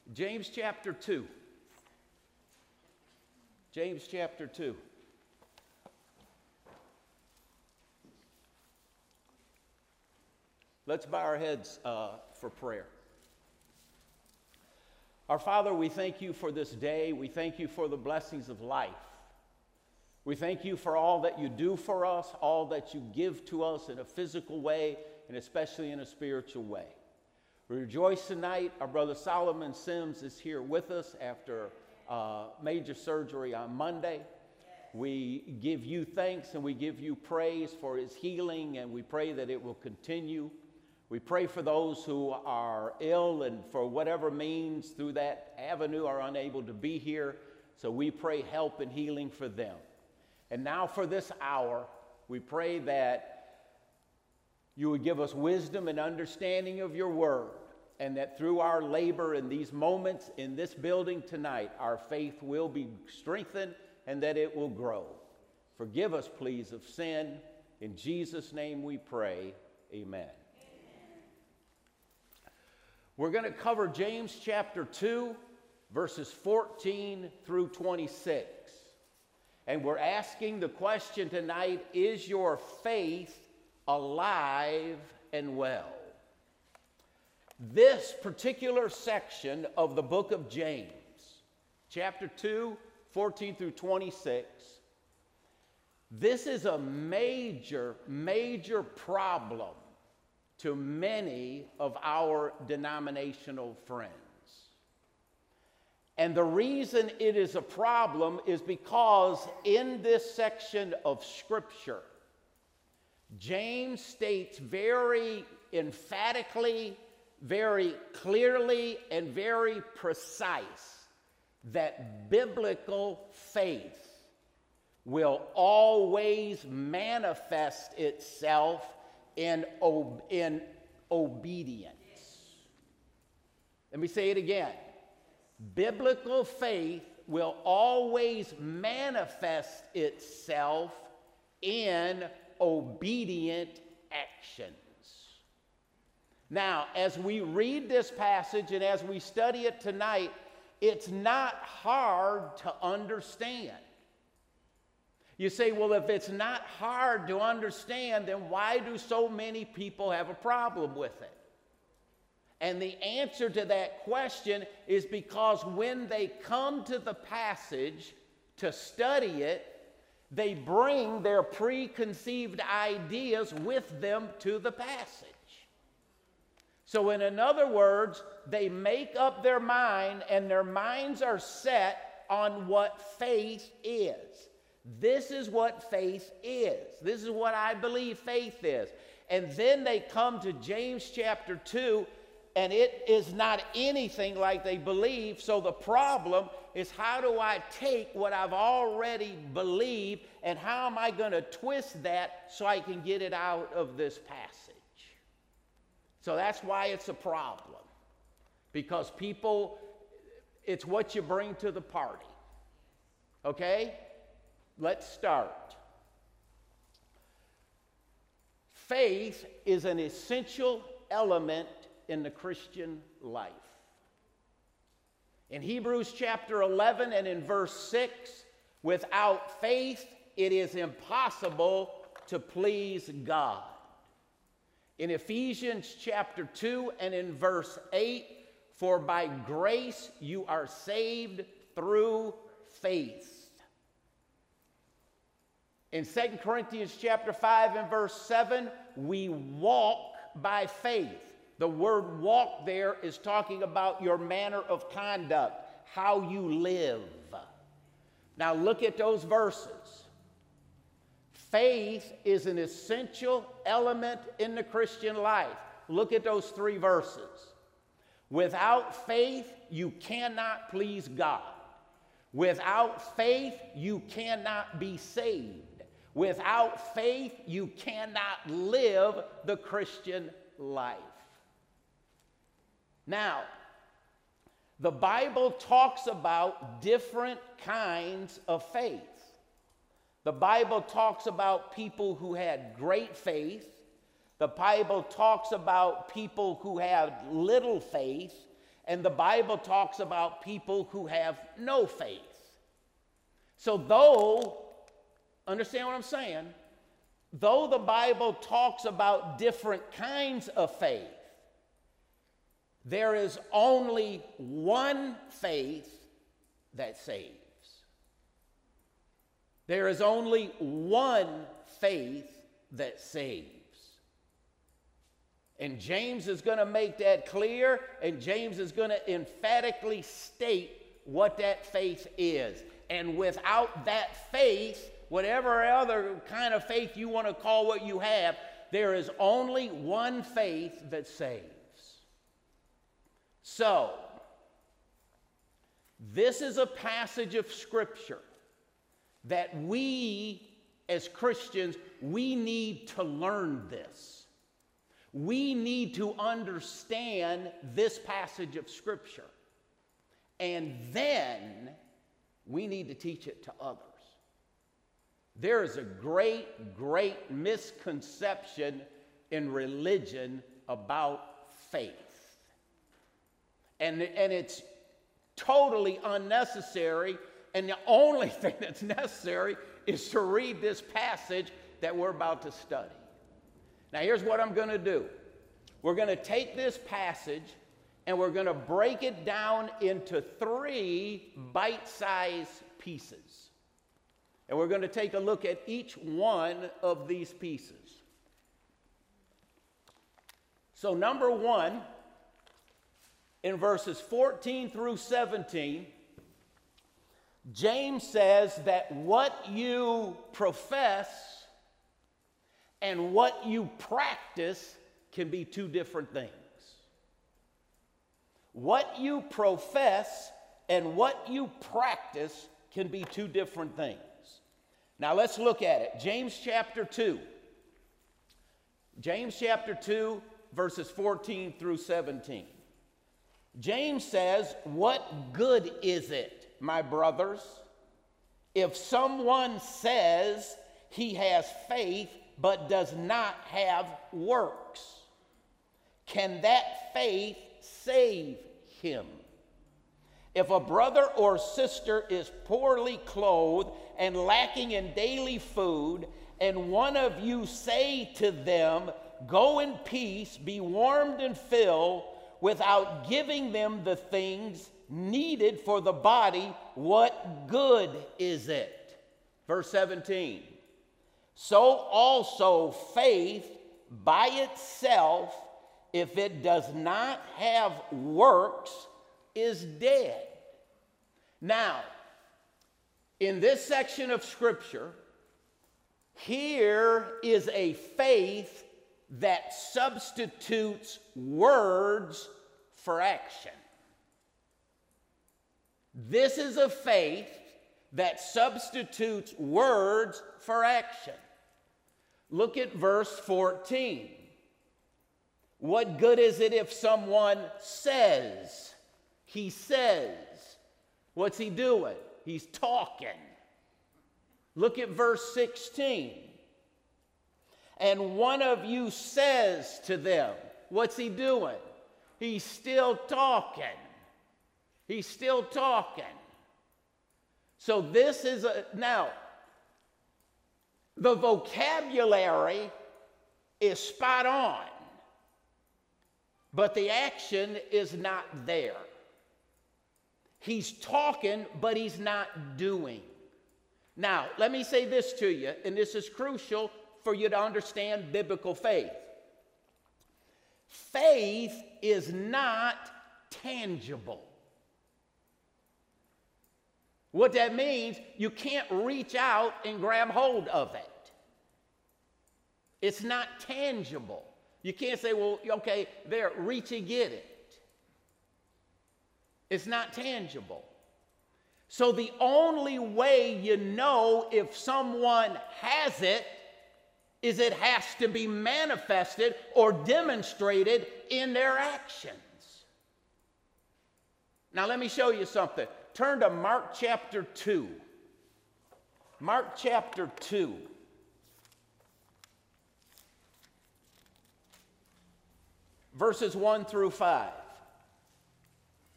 James chapter 2. James chapter 2. Let's bow our heads for prayer. Our Father, we thank you for this day. We thank you for the blessings of life. We thank you for all that you do for us, all that you give to us in a physical way, and especially in a spiritual way. We rejoice tonight. Our brother Solomon Sims is here with us after major surgery on Monday. We give you thanks and we give you praise for his healing, and we pray that it will continue. We pray for those who are ill and for whatever means through that avenue are unable to be here. So we pray help and healing for them. And now for this hour, we pray that you would give us wisdom and understanding of your word, and that through our labor in these moments in this building tonight, our faith will be strengthened and that it will grow. Forgive us, please, of sin. In Jesus' name we pray. Amen. We're going to cover James chapter 2, verses 14 through 26. And we're asking the question tonight, is your faith alive and well? This particular section of the book of James, chapter 2, 14 through 26, this is a major, major problem to many of our denominational friends. And the reason it is a problem is because in this section of Scripture, James states very emphatically, very clearly, and very precise that biblical faith will always manifest itself in obedience. Let me say it again. Biblical faith will always manifest itself in obedient actions. Now, as we read this passage and as we study it tonight, it's not hard to understand. You say, well, if it's not hard to understand, then why do so many people have a problem with it? And the answer to that question is because when they come to the passage to study it, they bring their preconceived ideas with them to the passage. So in other words, they make up their mind and their minds are set on what faith is. This is what faith is. This is what I believe faith is. And then they come to James chapter 2, and it is not anything like they believe. So the problem is, how do I take what I've already believed and how am I going to twist that so I can get it out of this passage? So that's why it's a problem. Because people, it's what you bring to the party. Okay? Let's start. Faith is an essential element in the Christian life. In Hebrews chapter 11 and in verse 6, without faith it is impossible to please God. In Ephesians chapter 2 and in verse 8, for by grace you are saved through faith. In 2 Corinthians chapter 5 and verse 7, we walk by faith. The word walk there is talking about your manner of conduct, how you live. Now look at those verses. Faith is an essential element in the Christian life. Look at those three verses. Without faith, you cannot please God. Without faith, you cannot be saved. Without faith, you cannot live the Christian life. Now, the Bible talks about different kinds of faith. The Bible talks about people who had great faith. The Bible talks about people who had little faith. and the Bible talks about people who have no faith. So though, understand what I'm saying, though the Bible talks about different kinds of faith, there is only one faith that saves. There is only one faith that saves. And James is going to make that clear, and James is going to emphatically state what that faith is. And without that faith, whatever other kind of faith you want to call what you have, there is only one faith that saves. So, this is a passage of Scripture that we, as Christians, we need to learn this. We need to understand this passage of Scripture. And then we need to teach it to others. There is a great, great misconception in religion about faith. And it's totally unnecessary, and the only thing that's necessary is to read this passage that we're about to study. Now, here's what I'm going to do. We're going to take this passage and we're going to break it down into 3 bite-sized pieces. And we're going to take a look at each one of these pieces. So, number 1, in verses 14 through 17, James says that what you profess and what you practice can be 2 different things. What you profess and what you practice can be 2 different things. Now let's look at it. James chapter 2. James chapter 2, verses 14 through 17. James says, "What good is it, my brothers, if someone says he has faith but does not have works? Can that faith save him? If a brother or sister is poorly clothed and lacking in daily food, and one of you say to them, 'Go in peace, be warmed and filled,' without giving them the things needed for the body, what good is it?" Verse 17. "So also faith by itself, if it does not have works, is dead." Now, in this section of Scripture, here is a faith that substitutes words for action. This is a faith that substitutes words for action. Look at verse 14. What good is it if someone says? He says. What's he doing? He's talking. Look at verse 16. And one of you says to them, what's he doing? He's still talking. He's still talking. So this is now, the vocabulary is spot on, but the action is not there. He's talking, but he's not doing. Now, let me say this to you, and this is crucial for you to understand biblical faith. Faith is not tangible. What that means, you can't reach out and grab hold of it. It's not tangible. You can't say, well, okay, there, reach and get it. It's not tangible. So the only way you know if someone has it is it has to be manifested or demonstrated in their actions. Now let me show you something. Turn to Mark chapter 2. Mark chapter 2. Verses 1 through 5.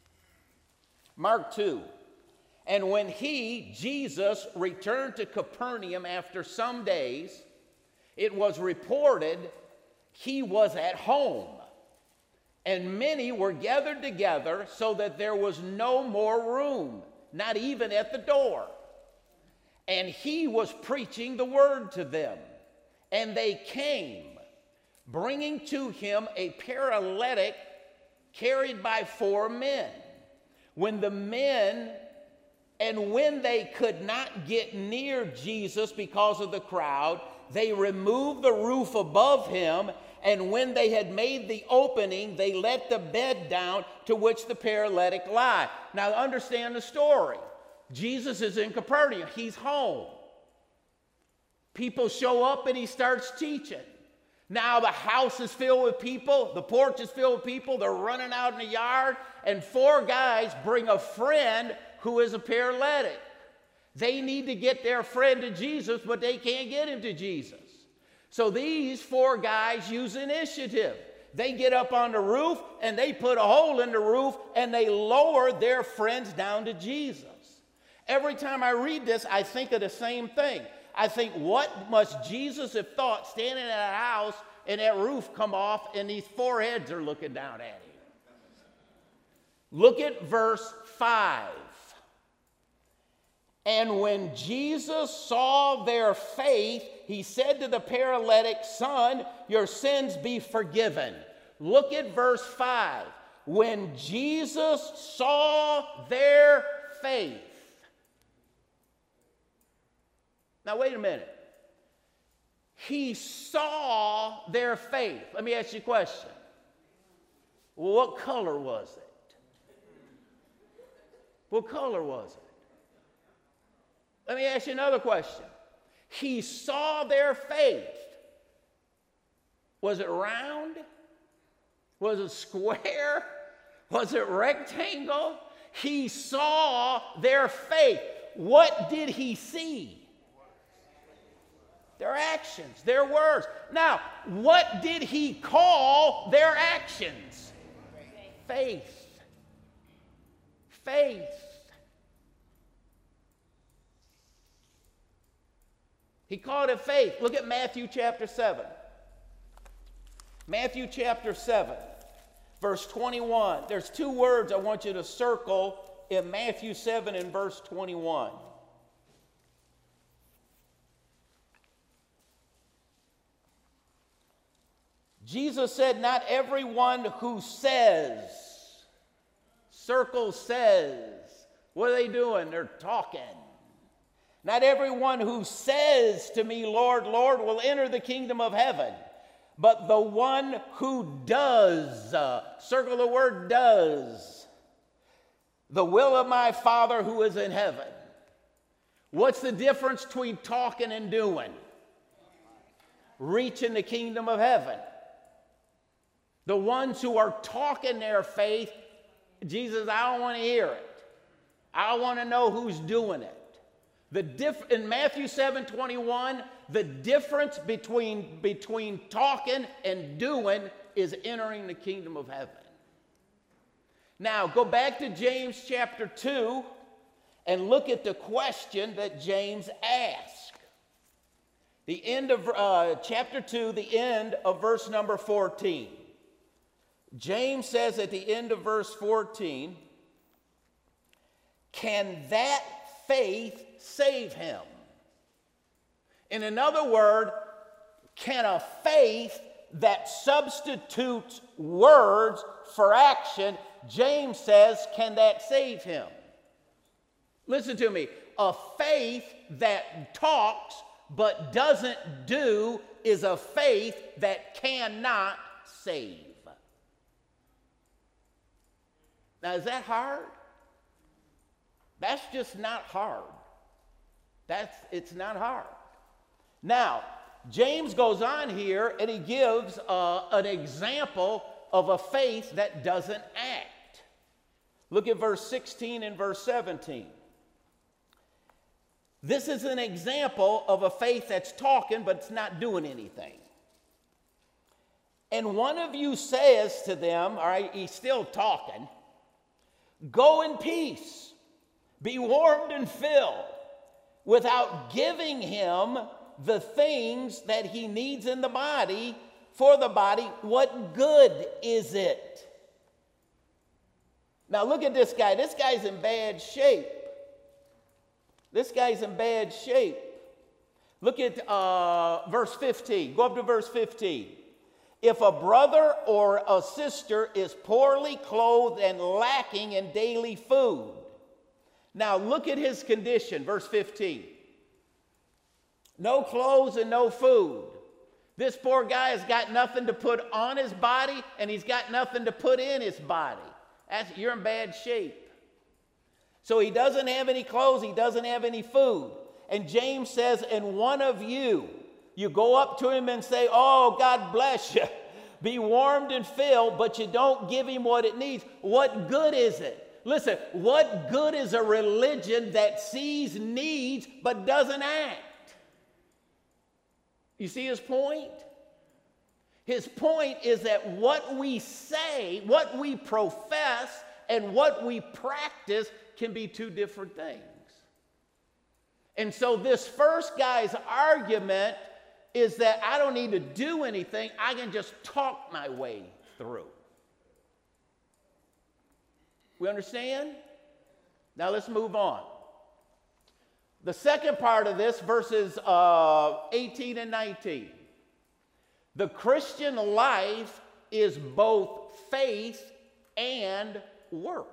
Mark 2. And when he, Jesus, returned to Capernaum after some days, it was reported he was at home. And many were gathered together so that there was no more room, not even at the door. And he was preaching the word to them. And they came, bringing to him a paralytic carried by 4 men. When they could not get near Jesus because of the crowd, they removed the roof above him, and when they had made the opening, they let the bed down to which the paralytic lay. Now understand the story. Jesus is in Capernaum. He's home. People show up and he starts teaching. Now the house is filled with people. The porch is filled with people. They're running out in the yard. And 4 guys bring a friend who is a paralytic. They need to get their friend to Jesus, but they can't get him to Jesus. So these 4 guys use initiative. They get up on the roof and they put a hole in the roof and they lower their friends down to Jesus. Every time I read this, I think of the same thing. I think, what must Jesus have thought standing in a house and that roof come off and these 4 heads are looking down at him? Look at verse 5. And when Jesus saw their faith, he said to the paralytic, "Son, your sins be forgiven." Look at verse 5. When Jesus saw their faith. Now, wait a minute. He saw their faith. Let me ask you a question. Well, what color was it? What color was it? Let me ask you another question. He saw their faith. Was it round? Was it square? Was it rectangle? He saw their faith. What did he see? Their actions, their words. Now, what did he call their actions? Faith. Faith. He called it faith. Look at Matthew chapter 7. Matthew chapter 7, verse 21. There's 2 words I want you to circle in Matthew 7 and verse 21. Jesus said, not everyone who says, circle says. What are they doing? They're talking. Not everyone who says to me, Lord, Lord, will enter the kingdom of heaven, but the one who does, circle the word does, the will of my Father who is in heaven. What's the difference between talking and doing? Reaching the kingdom of heaven. The ones who are talking their faith, Jesus, I don't want to hear it. I want to know who's doing it. In Matthew 7:21, the difference between talking and doing is entering the kingdom of heaven. Now, go back to James chapter 2 and look at the question that James asked. The end of chapter 2, the end of verse number 14. James says at the end of verse 14, can that faith save him? In another word, can a faith that substitutes words for action, James says, can that save him? Listen to me. A faith that talks but doesn't do is a faith that cannot save. Now, is that hard? That's just not hard. It's not hard. Now, James goes on here and he gives an example of a faith that doesn't act. Look at verse 16 and verse 17. This is an example of a faith that's talking, but it's not doing anything. And one of you says to them, all right, he's still talking, Go in peace, be warmed and filled, without giving him the things that he needs in the body for the body. What good is it? Now look at this guy. This guy's in bad shape. This guy's in bad shape. Look at verse 15. Go up to verse 15. If a brother or a sister is poorly clothed and lacking in daily food. Now look at his condition, verse 15. No clothes and no food. This poor guy has got nothing to put on his body, and he's got nothing to put in his body. You're in bad shape. So he doesn't have any clothes, he doesn't have any food. And James says, and one of you go up to him and say, oh, God bless you. Be warmed and filled, but you don't give him what it needs. What good is it? Listen, what good is a religion that sees needs but doesn't act? You see his point? His point is that what we say, what we profess, and what we practice can be two different things. And so this first guy's argument is that I don't need to do anything. I can just talk my way through. We understand? Now let's move on. The second part of this, verses 18 and 19. The Christian life is both faith and works.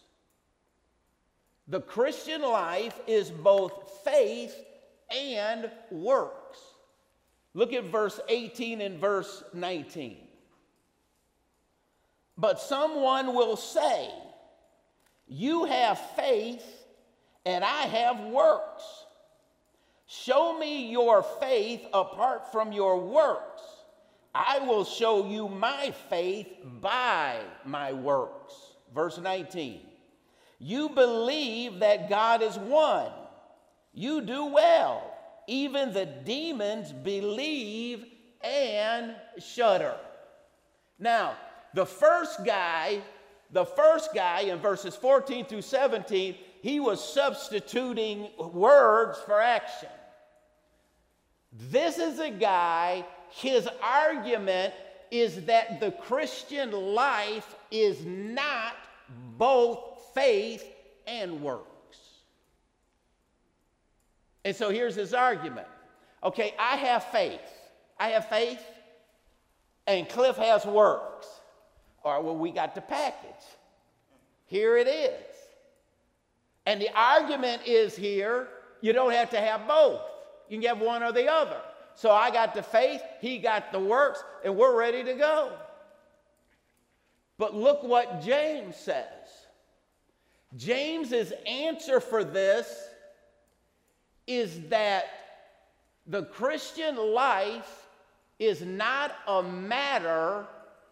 The Christian life is both faith and works. Look at verse 18 and verse 19. But someone will say, you have faith and I have works. Show me your faith apart from your works. I will show you my faith by my works. Verse 19. You believe that God is one. You do well. Even the demons believe and shudder. Now, the first guy in verses 14 through 17, he was substituting words for action. This is a guy, his argument is that the Christian life is not both faith and works. And so here's his argument. Okay, I have faith. And Cliff has works. Or, well, we got the package. Here it is. And the argument is here, you don't have to have both. You can have one or the other. So I got the faith, he got the works, and we're ready to go. But look what James says. James's answer for this is that the Christian life is not a matter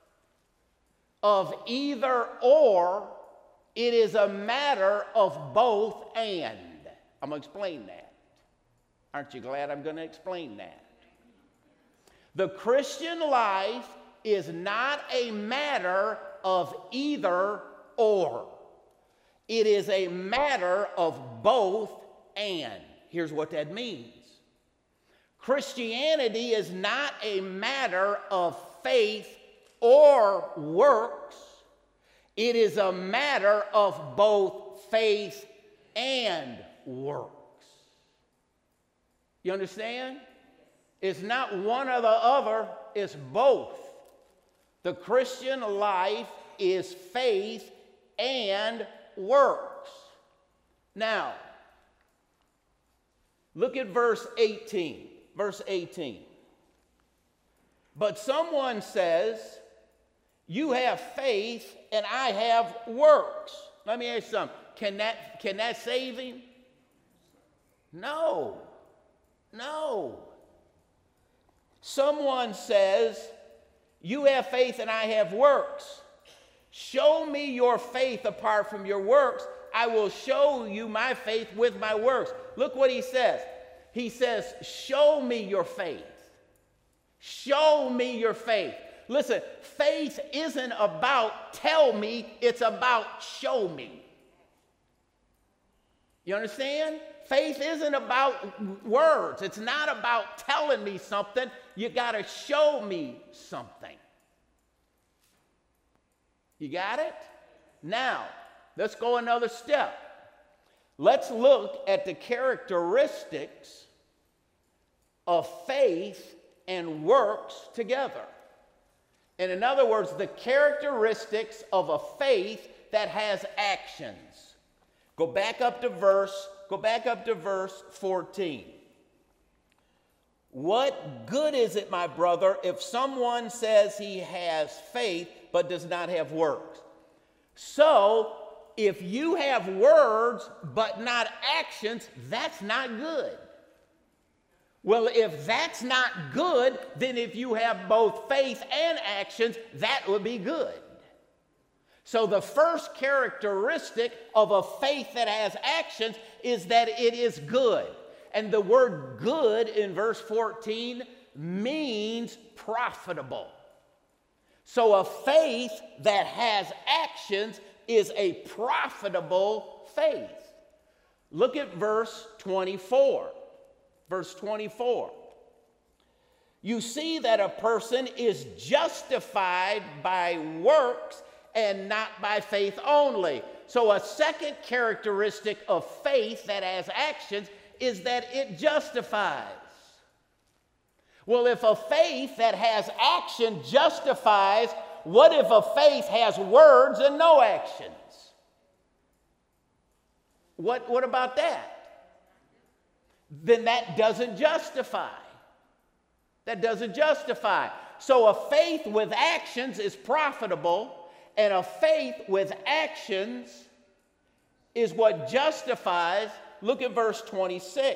of either or, it is a matter of both and. I'm going to explain that. Aren't you glad I'm going to explain that? The Christian life is not a matter of either or. It is a matter of both and. Here's what that means. Christianity is not a matter of faith or works. It is a matter of both faith and works. You understand? It's not one or the other, it's both. The Christian life is faith and works. Now, look at verse 18. Verse 18. But someone says, you have faith and I have works. Let me ask you something. Can that save him? No. Someone says, you have faith and I have works. Show me your faith apart from your works. I will show you my faith with my works. Look what he says. He says, show me your faith. Show me your faith. Listen, faith isn't about tell me, it's about show me. You understand? Faith isn't about words. It's not about telling me something. You got to show me something. You got it? Now, let's go another step. Let's look at the characteristics of faith and works together. And in other words, the characteristics of a faith that has actions. Go back up to verse 14. What good is it, my brother, if someone says he has faith but does not have works? So, if you have words but not actions, that's not good. Well, if that's not good, then if you have both faith and actions, that would be good. So the first characteristic of a faith that has actions is that it is good. And the word good in verse 14 means profitable. So a faith that has actions is a profitable faith. Look at verse 24. Verse 24. You see that a person is justified by works and not by faith only. So a second characteristic of faith that has actions is that it justifies. Well, if a faith that has action justifies, what if a faith has words and no actions? What about that? Then that doesn't justify. That doesn't justify. So a faith with actions is profitable, and a faith with actions is what justifies. Look at verse 26.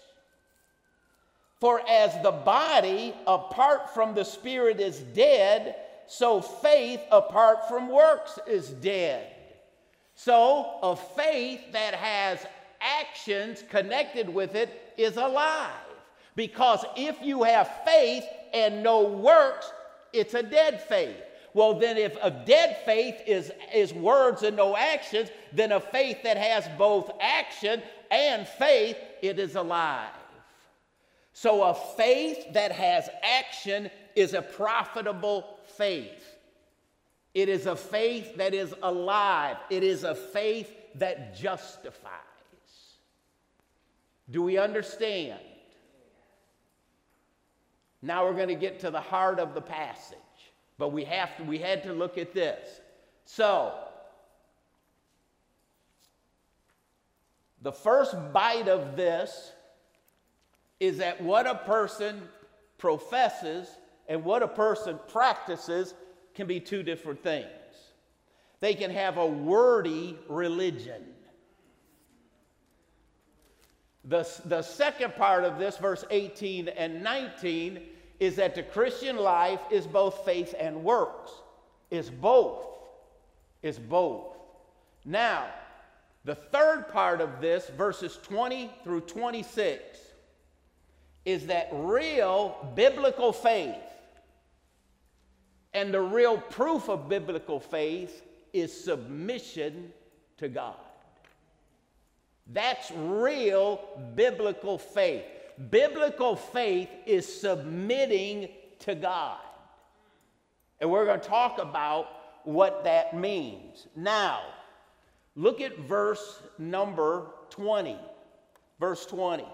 For as the body apart from the spirit is dead, so faith apart from works is dead. So a faith that has actions connected with it is alive. Because if you have faith and no works, it's a dead faith. Well, then if a dead faith is words and no actions, then a faith that has both action and faith, it is alive. So a faith that has action is a profitable faith. It is a faith that is alive. It is a faith that justifies. Do we understand? Now we're going to get to the heart of the passage. But we had to look at this. So, the first bite of this is that what a person professes and what a person practices can be two different things. They can have a wordy religion. The second part of this, verse 18 and 19, is that the Christian life is both faith and works. It's both. It's both. Now, the third part of this, verses 20 through 26, is that real biblical faith. And the real proof of biblical faith is submission to God. That's real biblical faith. Biblical faith is submitting to God. And we're going to talk about what that means. Now, look at verse number 20. Verse 20.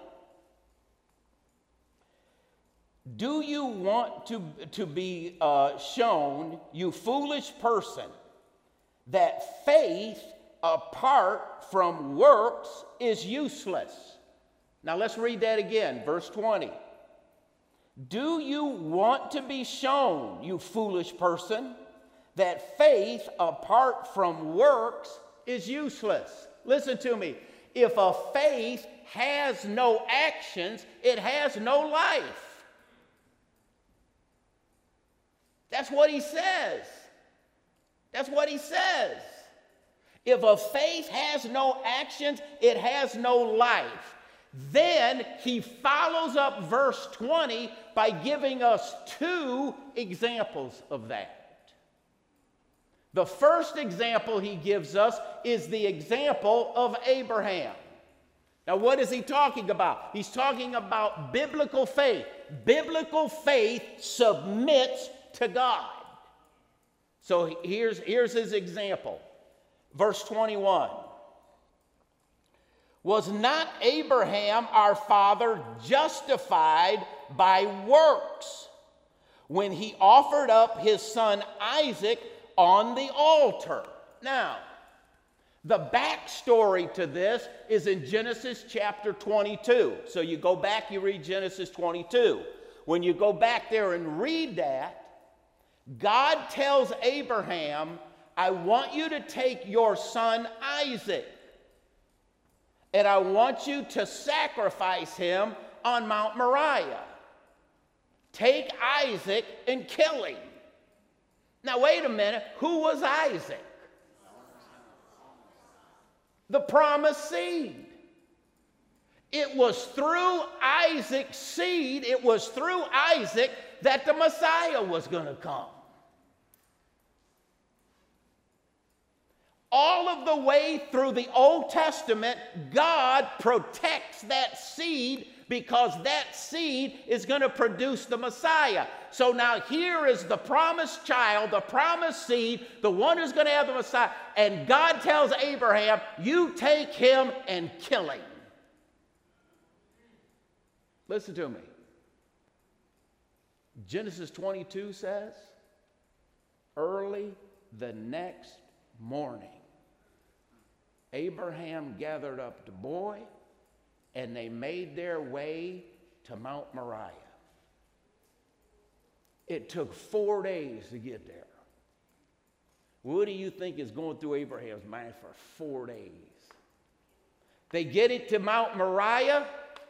Do you want to be shown, you foolish person, that faith apart from works is useless? Now let's read that again, verse 20. Do you want to be shown, you foolish person, that faith apart from works is useless? Listen to me. If a faith has no actions, it has no life. That's what he says. That's what he says. If a faith has no actions, it has no life. Then he follows up verse 20 by giving us two examples of that. The first example he gives us is the example of Abraham. Now, what is he talking about? He's talking about biblical faith. Biblical faith submits to God. So here's his example. Verse 21. Was not Abraham our father justified by works when he offered up his son Isaac on the altar? Now, the backstory to this is in Genesis chapter 22. So you go back, you read Genesis 22. When you go back there and read that, God tells Abraham, I want you to take your son Isaac, and I want you to sacrifice him on Mount Moriah. Take Isaac and kill him. Now, wait a minute. Who was Isaac? The promised seed. It was through Isaac's seed, it was through Isaac that the Messiah was going to come. All of the way through the Old Testament, God protects that seed because that seed is going to produce the Messiah. So now here is the promised child, the promised seed, the one who's going to have the Messiah. And God tells Abraham, you take him and kill him. Listen to me. Genesis 22 says, early the next morning, Abraham gathered up the boy, and they made their way to Mount Moriah. It took 4 days to get there. What do you think is going through Abraham's mind for 4 days? They get it to Mount Moriah.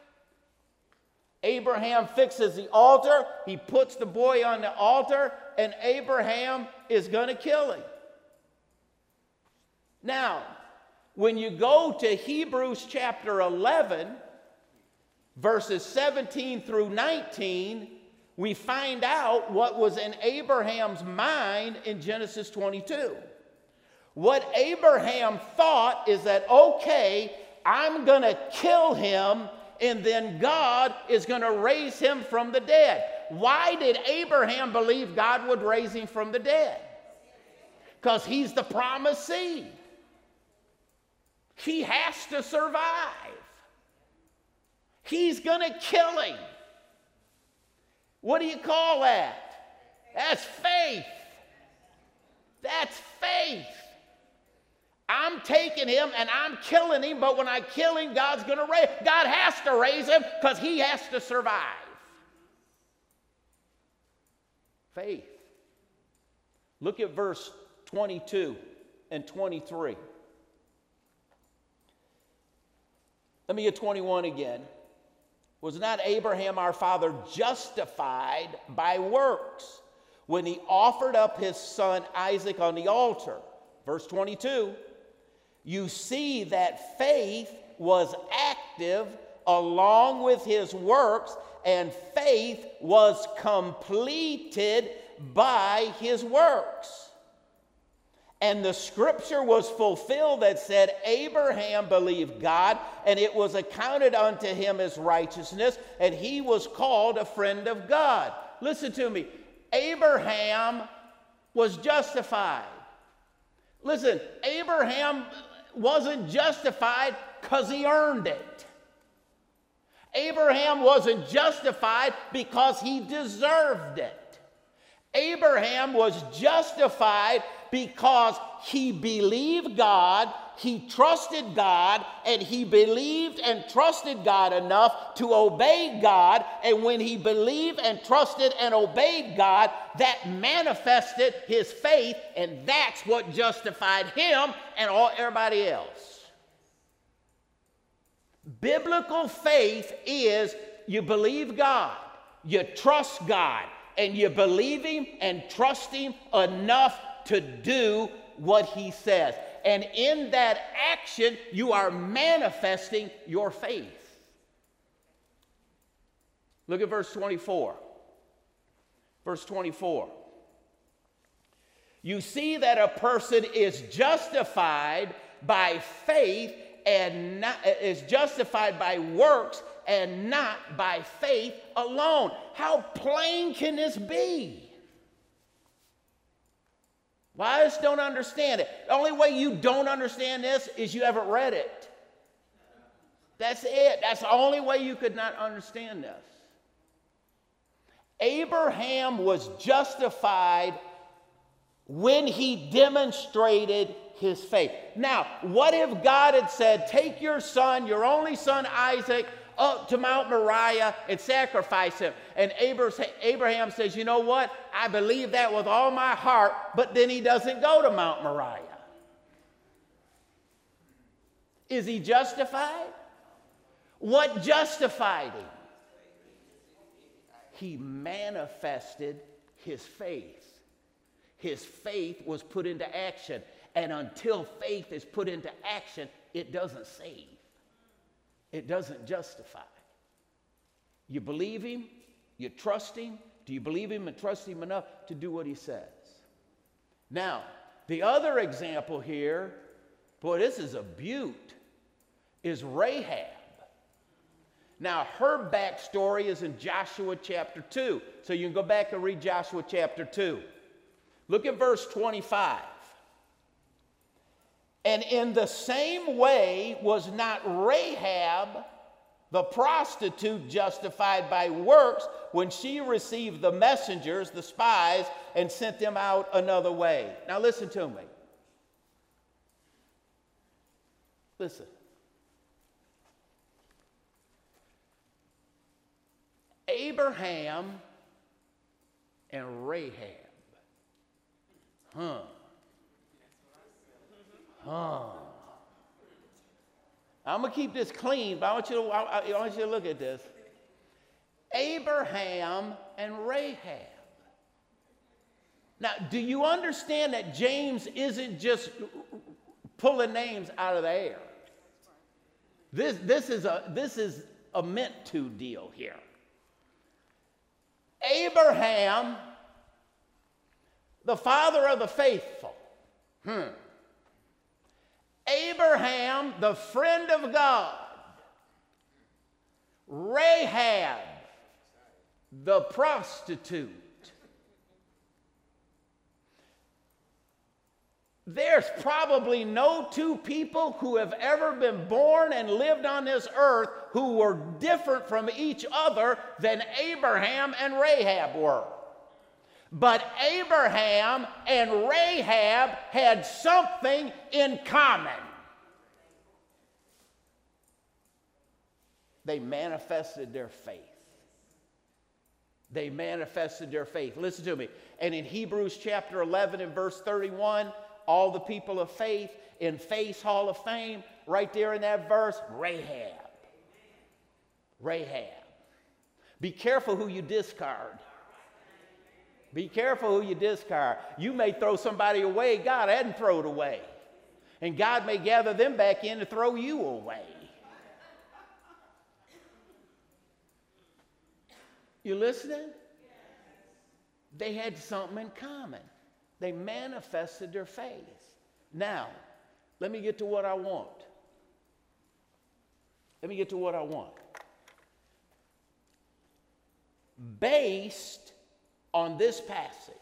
Abraham fixes the altar. He puts the boy on the altar, and Abraham is going to kill him. Now, when you go to Hebrews chapter 11, verses 17 through 19, we find out what was in Abraham's mind in Genesis 22. What Abraham thought is that, okay, I'm going to kill him, and then God is going to raise him from the dead. Why did Abraham believe God would raise him from the dead? Because he's the promised seed. He has to survive. He's going to kill him. What do you call that? That's faith. That's faith. I'm taking him and I'm killing him, but when I kill him, God's going to raise. God has to raise him because he has to survive. Faith. Look at verse 22 and 23. Let me get 21 again. Was not Abraham our father justified by works when he offered up his son Isaac on the altar? Verse 22. You see that faith was active along with his works, and faith was completed by his works. And the scripture was fulfilled that said, Abraham believed God, and it was accounted unto him as righteousness, and he was called a friend of God. Listen to me. Abraham was justified. Listen, Abraham wasn't justified because he earned it. Abraham wasn't justified because he deserved it. Abraham was justified because he believed God, he trusted God, and he believed and trusted God enough to obey God. And when he believed and trusted and obeyed God, that manifested his faith, and that's what justified him and everybody else. Biblical faith is you believe God, you trust God, and you believe him and trust him enough to do what he says. And in that action, you are manifesting your faith. Look at verse 24. Verse 24. You see that a person is justified by faith and not, is justified by works and not by faith alone. How plain can this be? Well, I just don't understand it. The only way you don't understand this is you haven't read it. That's it. That's the only way you could not understand this. Abraham was justified when he demonstrated his faith. Now, what if God had said, take your son, your only son Isaac, up to Mount Moriah and sacrifice him? And Abraham says, you know what? I believe that with all my heart, but then he doesn't go to Mount Moriah. Is he justified? What justified him? He manifested his faith. His faith was put into action. And until faith is put into action, it doesn't save. It doesn't justify. You believe him? You trust him? Do you believe him and trust him enough to do what he says? Now, the other example here, boy, this is a beaut, is Rahab. Now, her backstory is in Joshua chapter 2. So you can go back and read Joshua chapter 2. Look at verse 25. And in the same way was not Rahab, the prostitute, justified by works when she received the messengers, the spies, and sent them out another way. Now listen to me. Listen. Abraham and Rahab. I'm going to keep this clean, but I want you to look at this. Abraham and Rahab. Now, do you understand that James isn't just pulling names out of the air? This is a meant to deal here. Abraham, the father of the faithful. Abraham, the friend of God. Rahab, the prostitute. There's probably no two people who have ever been born and lived on this earth who were different from each other than Abraham and Rahab were. But Abraham and Rahab had something in common. They manifested their faith. They manifested their faith. Listen to me. And in Hebrews chapter 11 and verse 31, all the people of faith in Faith's Hall of Fame, right there in that verse, Rahab. Rahab. Be careful who you discard. Be careful who you discard. You may throw somebody away God hadn't thrown away. And God may gather them back in to throw you away. You listening? They had something in common. They manifested their faith. Now, let me get to what I want. Based on this passage,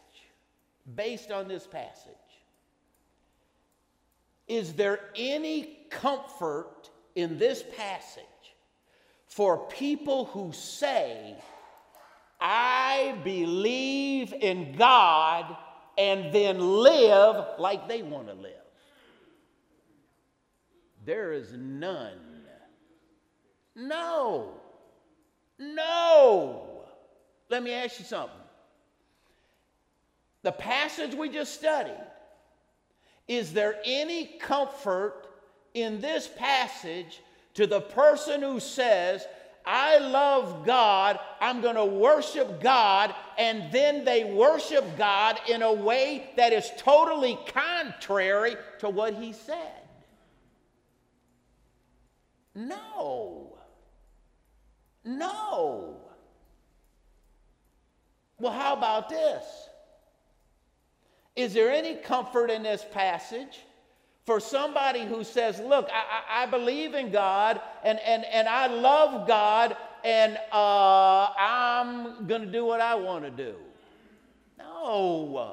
is there any comfort in this passage for people who say, I believe in God, and then live like they want to live? There is none. No. Let me ask you something. The passage we just studied, is there any comfort in this passage to the person who says, I love God, I'm going to worship God, and then they worship God in a way that is totally contrary to what he said? No. Well, how about this? Is there any comfort in this passage for somebody who says, look, I believe in God and I love God and I'm going to do what I want to do. No.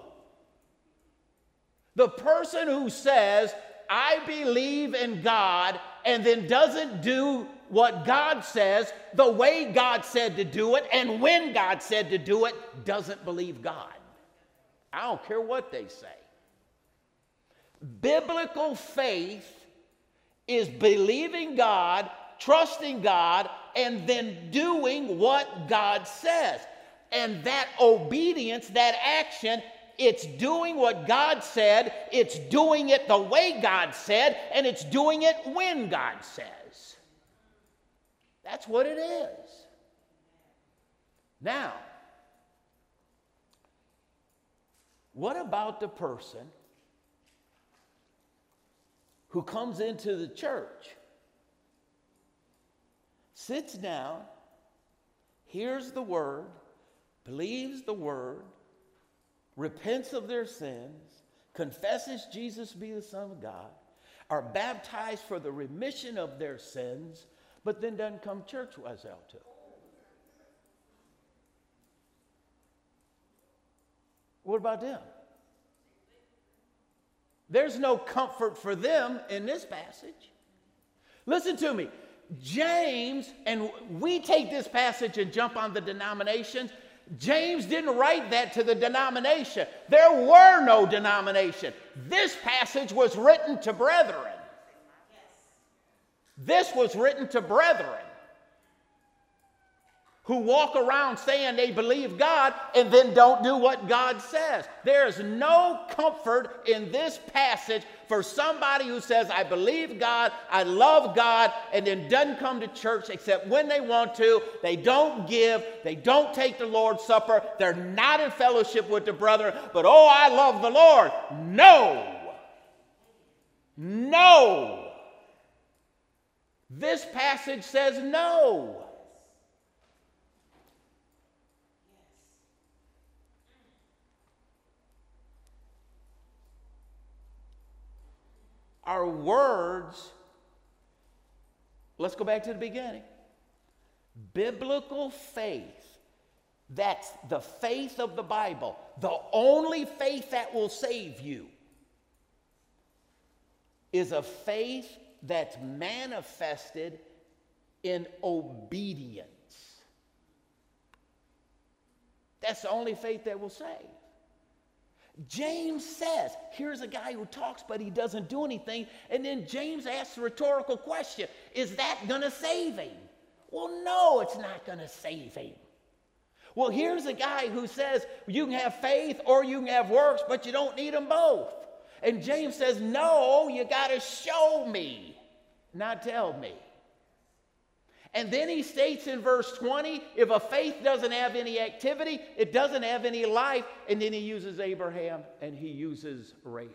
The person who says, I believe in God and then doesn't do what God says the way God said to do it and when God said to do it doesn't believe God. I don't care what they say. Biblical faith is believing God, trusting God, and then doing what God says. And that obedience, that action, it's doing what God said, it's doing it the way God said, and it's doing it when God says. That's what it is. Now, what about the person who comes into the church, sits down, hears the word, believes the word, repents of their sins, confesses Jesus be the Son of God, are baptized for the remission of their sins, but then doesn't come to church as they ought to? What about them? There's no comfort for them in this passage. Listen to me. James, and we take this passage and jump on the denominations. James didn't write that to the denomination. There were no denomination. This passage was written to brethren. This was written to brethren who walk around saying they believe God and then don't do what God says. There is no comfort in this passage for somebody who says, I believe God, I love God, and then doesn't come to church except when they want to. They don't give, they don't take the Lord's Supper, they're not in fellowship with the brethren, but oh, I love the Lord. No. No. This passage says no. Our words, let's go back to the beginning. Biblical faith, that's the faith of the Bible, the only faith that will save you, is a faith that's manifested in obedience. That's the only faith that will save. James says, here's a guy who talks, but he doesn't do anything. And then James asks a rhetorical question. Is that going to save him? Well, no, it's not going to save him. Well, here's a guy who says you can have faith or you can have works, but you don't need them both. And James says, no, you got to show me, not tell me. And then he states in verse 20, if a faith doesn't have any activity, it doesn't have any life. And then he uses Abraham and he uses Rahab.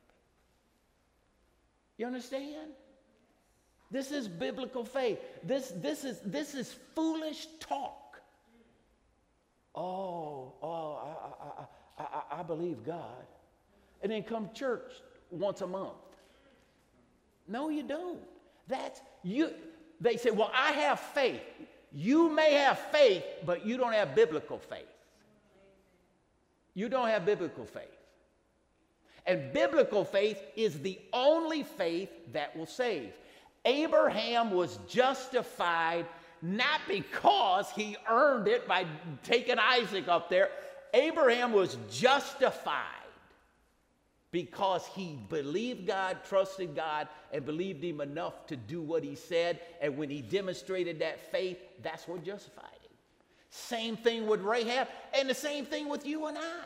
You understand? This is biblical faith. This is foolish talk. I believe God. And then come to church once a month. No, you don't. That's you. They say, well, I have faith. You may have faith, but you don't have biblical faith. You don't have biblical faith. And biblical faith is the only faith that will save. Abraham was justified not because he earned it by taking Isaac up there. Abraham was justified because he believed God, trusted God, and believed him enough to do what he said. And when he demonstrated that faith, that's what justified him. Same thing with Rahab, and the same thing with you and I.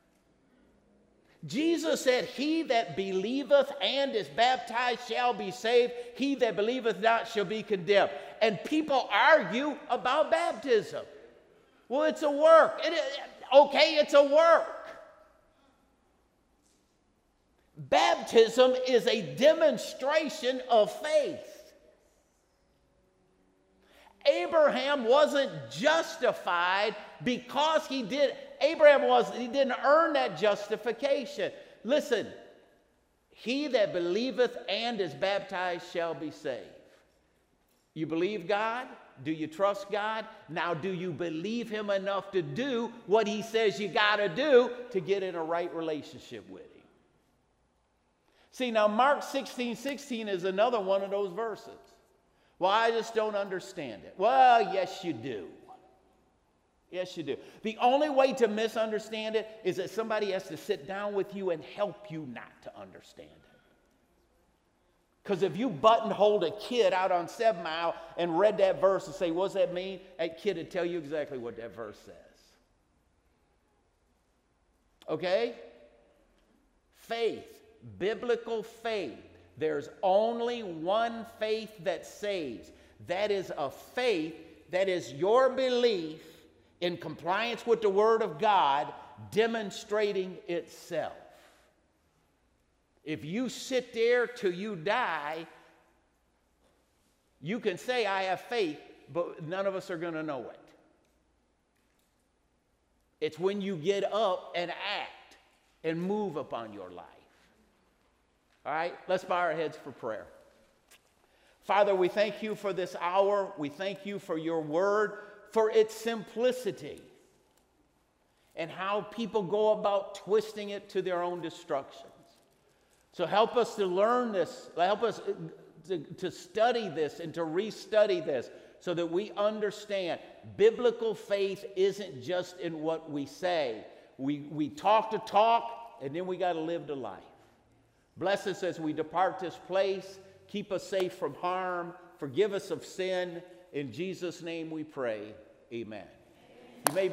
Jesus said, he that believeth and is baptized shall be saved. He that believeth not shall be condemned. And people argue about baptism. Well, it's a work. Okay, it's a work. Baptism is a demonstration of faith. Abraham wasn't justified because he didn't earn that justification. Listen, He that believeth and is baptized shall be saved. You believe God? Do you trust God? Now, do you believe him enough to do what he says you got to do to get in a right relationship with him? See, now Mark 16:16 is another one of those verses. Well, I just don't understand it. Well, yes, you do. Yes, you do. The only way to misunderstand it is that somebody has to sit down with you and help you not to understand it. Because if you buttonholed a kid out on 7 Mile and read that verse and say, what does that mean? That kid would tell you exactly what that verse says. Okay? Faith, biblical faith. There's only one faith that saves. That is a faith that is your belief in compliance with the Word of God demonstrating itself. If you sit there till you die, you can say, I have faith, but none of us are going to know it. It's when you get up and act and move upon your life. All right, let's bow our heads for prayer. Father, we thank you for this hour. We thank you for your word, for its simplicity, and how people go about twisting it to their own destructions. So help us to learn this. Help us to study this and to restudy this so that we understand biblical faith isn't just in what we say. We talk the talk, and then we got to live the life. Bless us as we depart this place. Keep us safe from harm. Forgive us of sin. In Jesus' name we pray. Amen. You may